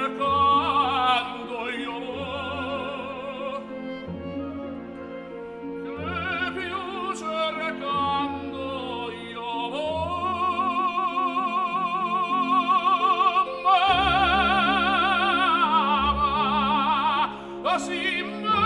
recando io che più cercando io ma si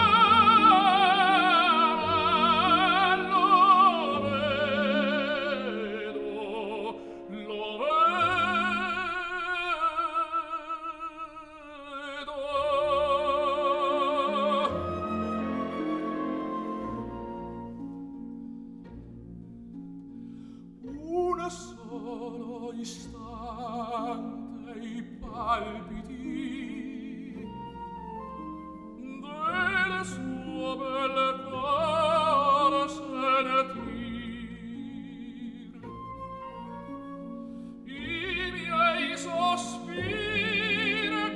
solo istante I palpiti del suo bel cor sentir I miei sospiri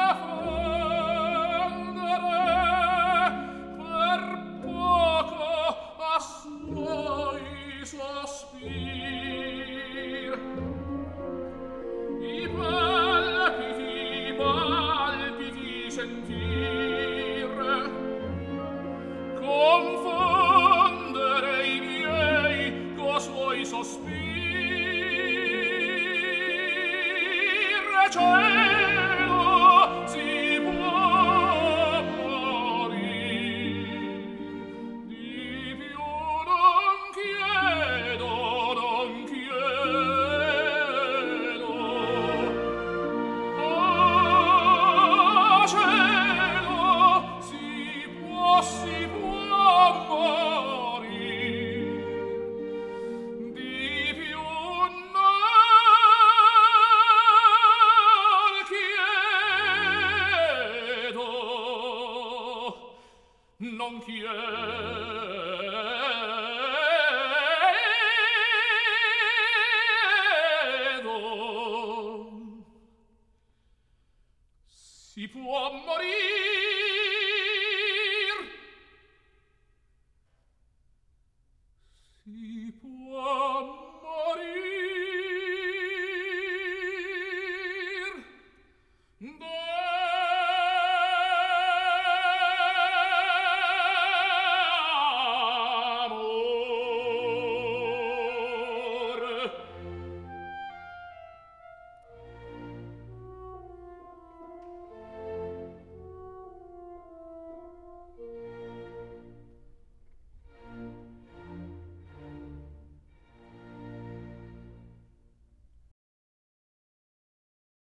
confondere per poco a suoi sospiri I palpiti sentir confondere I miei co' suoi sospir cielo si può morir di più non chiedo si può morir di più non chiedo non chiedo si può morir